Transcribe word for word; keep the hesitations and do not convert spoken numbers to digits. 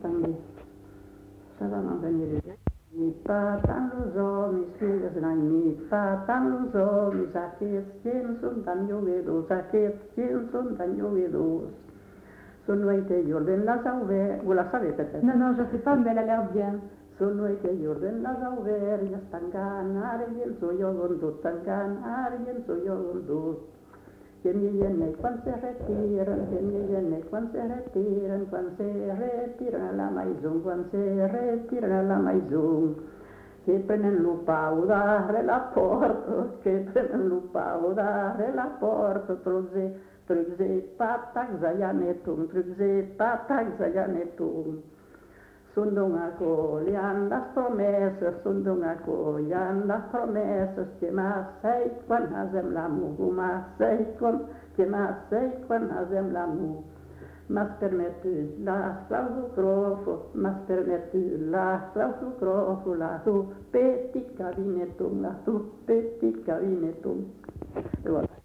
sangue. Stavano a venire. Mi patan lo so, mi spiega se non mi patan lo so, mi sa che son tan yo vedo, sa che son tan yo vedo. Sono été Jordan la sauver, vous la savez peut-être. Non, non, je ne sais pas, mais elle a l'air bien. Sono été Jordan la sauver, ya stangan, argel so yo gondo, stangan, argel so yo gondo. Que mi viene cuando se retiran, que mi viene cuando se retiran, cuando se retiran a la maison, cuando se retiran a la maison. Che prenden lupa a dare la porta, che prenden lupa a dare la porta, troze, troze, patak zayanetum, troze, patak zayanetum. Sundung aku lian las promesas, sundung aku lian las promesas, que más sei quan hazem l'amour, mas sei quan, que más sei quan hazem l'amour. Mas permetu la clausu crofo, mas permetu la clausu crofo, la tu petit cabinetum, la tu petit cabinetum. Et voilà.